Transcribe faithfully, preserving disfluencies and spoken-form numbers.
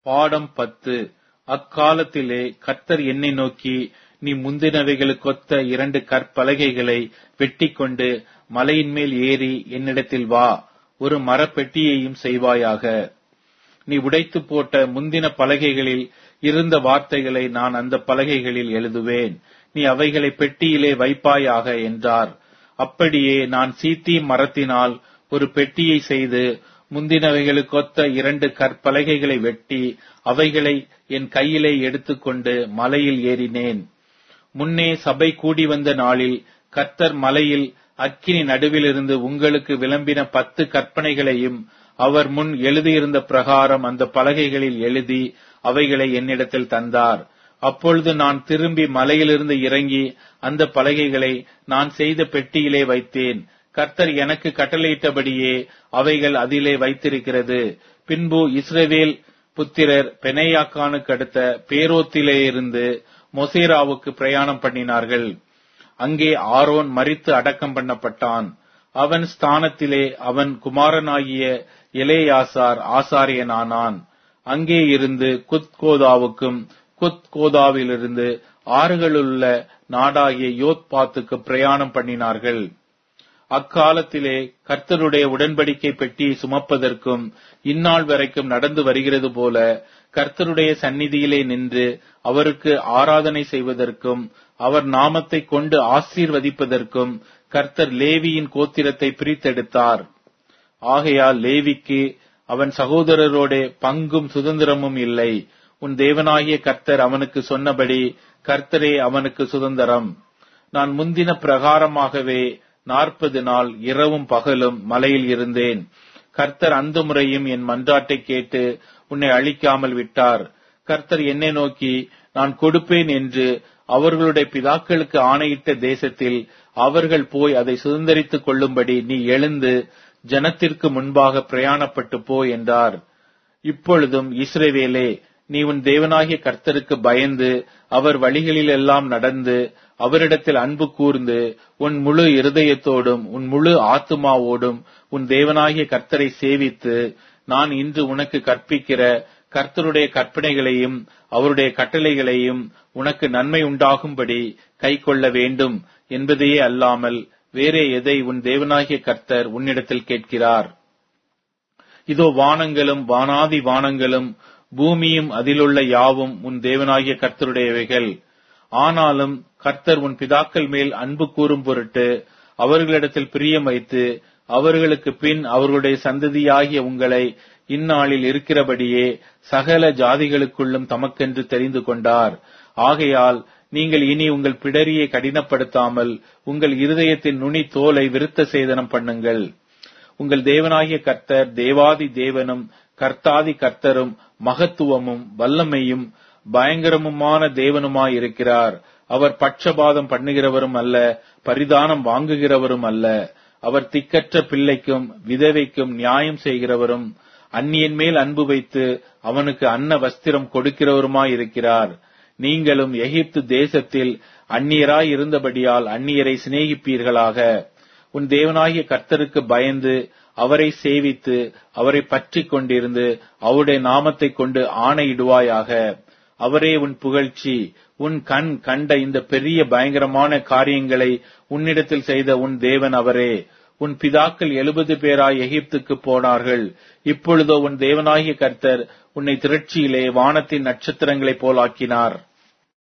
பாடம் பத்து. அக்காலத்திலே கர்த்தர் என்னை நோக்கி, நீ முந்தினவைகளுக்கொத்த இரண்டு கற்பலகைகளை வெட்டிக்கொண்டு மலையின் மேல் ஏறி என்னிடத்தில் வா, ஒரு மரப்பெட்டியையும் செய்வாயாக. நீ உடைத்து போட்ட முந்தின பலகைகளில் இருந்த வார்த்தைகளை நான் அந்த பலகைகளில் எழுதுவேன். நீ அவைகளை பெட்டியிலே வைப்பாயாக என்றார். அப்படியே நான் சீத்திம் மரத்தினால் ஒரு பெட்டியை செய்து முந்தினவைகளுக்கொத்த இரண்டு கற்பலகைகளை வெட்டி அவைகளை என் கையிலே எடுத்துக்கொண்டு மலையில் ஏறினேன். முன்னே சபை கூடி வந்த நாளில் கர்த்தர் மலையில் அக்கினி நடுவிலிருந்து உங்களுக்கு விளம்பின பத்து கற்பனைகளையும் அவர் முன் எழுதியிருந்த பிரகாரம் அந்த பலகைகளில் எழுதி அவைகளை என்னிடத்தில் தந்தார். அப்பொழுது நான் திரும்பி மலையிலிருந்து இறங்கி அந்த பலகைகளை நான் செய்த பெட்டியிலே வைத்தேன். கர்த்தர் எனக்கு கட்டளையிட்டபடியே அவைகள் அதிலே வைத்திருக்கிறது. பின்பு இஸ்ரவேல் புத்திரர் பெனேயாக்கானுக்கு அடுத்த பேரோத்திலே இருந்து மொசேராவுக்கு பிரயாணம் பண்ணினார்கள். அங்கே ஆரோன் மரித்து அடக்கம் பண்ணப்பட்டான். அவன் ஸ்தானத்திலே அவன் குமாரனாகிய எலேயாசார் ஆசாரியனானான். அங்கே இருந்து குத்கோதாவுக்கும் குத்கோதாவிலிருந்து ஆறுகளுள்ள நாடாகிய யோத்பாத்துக்கு பிரயாணம் பண்ணினார்கள். அக்காலத்திலே கர்த்தருடைய உடன்படிக்கை பெட்டியை சுமப்பதற்கும் இந்நாள் வரைக்கும் நடந்து வருகிறது போல கர்த்தருடைய சந்நிதியிலே நின்று அவருக்கு ஆராதனை செய்வதற்கும் அவர் நாமத்தை கொண்டு ஆசீர்வதிப்பதற்கும் கர்த்தர் லேவியின் கோத்திரத்தை பிரித்தெடுத்தார். ஆகையால் லேவிக்கு அவன் சகோதரரோட பங்கும் சுதந்திரமும் இல்லை. உன் தேவனாகிய கர்த்தர் அவனுக்கு சொன்னபடி கர்த்தரே அவனுக்கு சுதந்திரம். நான் முந்தின பிரகாரமாகவே நாற்பது நாள் இரவும் பகலும் மலையில் இருந்தேன். கர்த்தர் அந்த முறையும் என் மன்றாட்டை கேட்டு உன்னை அழிக்காமல் விட்டார். கர்த்தர் என்னை நோக்கி, நான் கொடுப்பேன் என்று அவர்களுடைய பிதாக்களுக்கு ஆணையிட்ட தேசத்தில் அவர்கள் போய் அதை சுதந்தரித்துக் கொள்ளும்படி நீ எழுந்து ஜனத்திற்கு முன்பாக பிரயாணப்பட்டு போ என்றார். இப்பொழுதும் இஸ்ரவேலே, நீ உன் தேவனாகிய கர்த்தருக்கு பயந்து அவர் வழிகளில் எல்லாம் நடந்து அவரிடத்தில் அன்பு கூர்ந்து உன் முழு இருதயத்தோடும் உன் முழு ஆத்துமாவோடும் உன் தேவனாகிய கர்த்தரை சேவித்து நான் இன்று உனக்கு கற்பிக்கிற கர்த்தருடைய கற்பனைகளையும் அவருடைய கட்டளைகளையும் உனக்கு நன்மை உண்டாகும்படி கை கொள்ள வேண்டும் என்பதையே அல்லாமல் வேறே எதை உன் தேவனாகிய கர்த்தர் உன்னிடத்தில் கேட்கிறார்? இதோ வானங்களும் வானாதி வானங்களும் பூமியும் அதிலுள்ள யாவும் உன் தேவனாகிய கர்த்தருடையவைகள். ஆனாலும் கர்த்தர் உன் பிதாக்கள் மேல் அன்பு கூறும் பொருட்டு அவர்களிடத்தில் பிரியம் வைத்து அவர்களுக்கு பின் அவர்களுடைய சந்ததியாகிய உங்களை இந்நாளில் இருக்கிறபடியே சகல ஜாதிகளுக்குள்ளும் தமக்கென்று தெரிந்து கொண்டார். ஆகையால் நீங்கள் இனி உங்கள் பிடரியை கடினப்படுத்தாமல் உங்கள் இருதயத்தின் நுனி தோலை விருத்த சேதனம் பண்ணுங்கள். உங்கள் தேவனாகிய கர்த்தர் தேவாதி தேவனும் கர்த்தாதி கர்த்தரும் மகத்துவமும் வல்லமையும் பயங்கரமுமான தேவனுமாயிருக்கிறார். அவர் பட்சபாதம் பண்ணுகிறவரும் அல்ல, பரிதானம் வாங்குகிறவரும் அல்ல. அவர் திக்கற்ற பிள்ளைக்கும் விதவைக்கும் நியாயம் செய்கிறவரும் அந்நியன் மேல் அன்பு வைத்து அவனுக்கு அன்ன வஸ்திரம் கொடுக்கிறவருமாயிருக்கிறார். நீங்களும் எகிப்து தேசத்தில் அந்நியராய் இருந்தபடியால் அந்நியரை சிநேகிப்பீர்களாக. உன் தேவனாகிய கர்த்தருக்கு பயந்து அவரை சேவித்து அவரை பற்றி கொண்டிருந்து அவருடைய நாமத்தை கொண்டு ஆணையிடுவாயாக. அவரே உன் புகழ்ச்சி. உன் கண் கண்ட இந்த பெரிய பயங்கரமான காரியங்களை உன்னிடத்தில் செய்த உன் தேவன் அவரே. உன் பிதாக்கள் எழுபது பேராய் எகிப்துக்கு போனார்கள். இப்பொழுதோ உன் தேவனாகிய கர்த்தர் உன்னை திரட்சியிலே வானத்தின் நட்சத்திரங்களைப் போலாக்கினார்.